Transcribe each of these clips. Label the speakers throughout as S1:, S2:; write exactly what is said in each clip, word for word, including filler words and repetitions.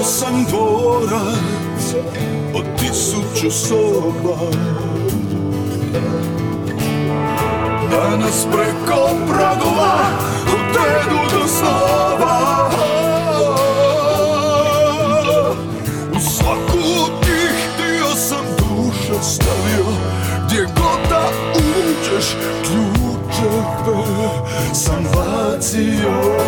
S1: sam dvorac od tisuću soba. Danas preko pragova od tedu do snova, u svaku od tih dio sam duše stavio. Gdje god da uđeš, ključeve sam bacio.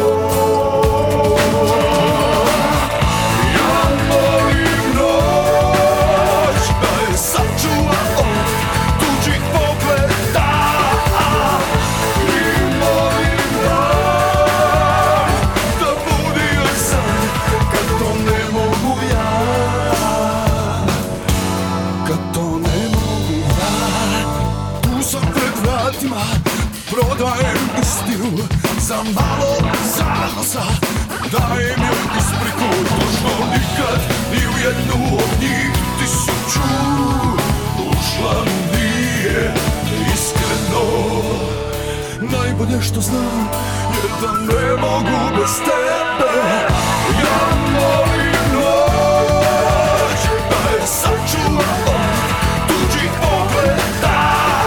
S1: Prodajem istinu za malo zanosa, dajem joj ispriku što nikad ni u jednu od njih tisuću ušla nije iskreno. Najbolje što znam je da ne mogu bez tebe. Ja molim noć da je sačuva od tuđih pogleda.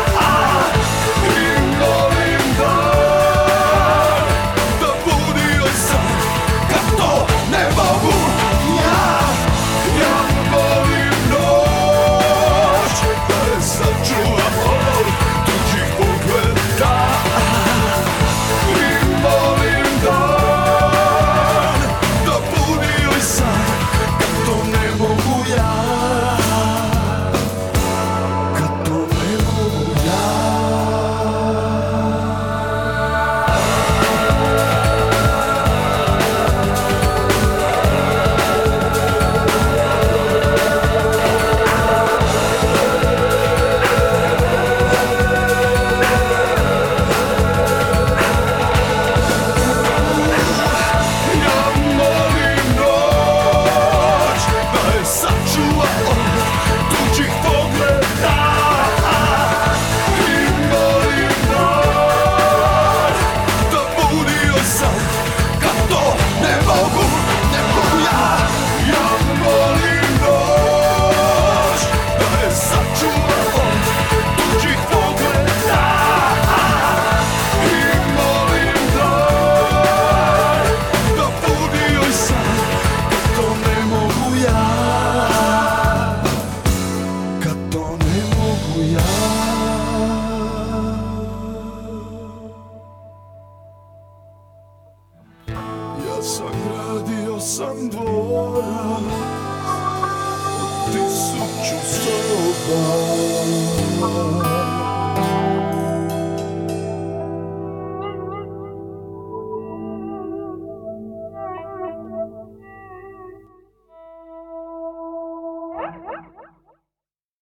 S1: Sagradio sam dvorac od tisuću soba.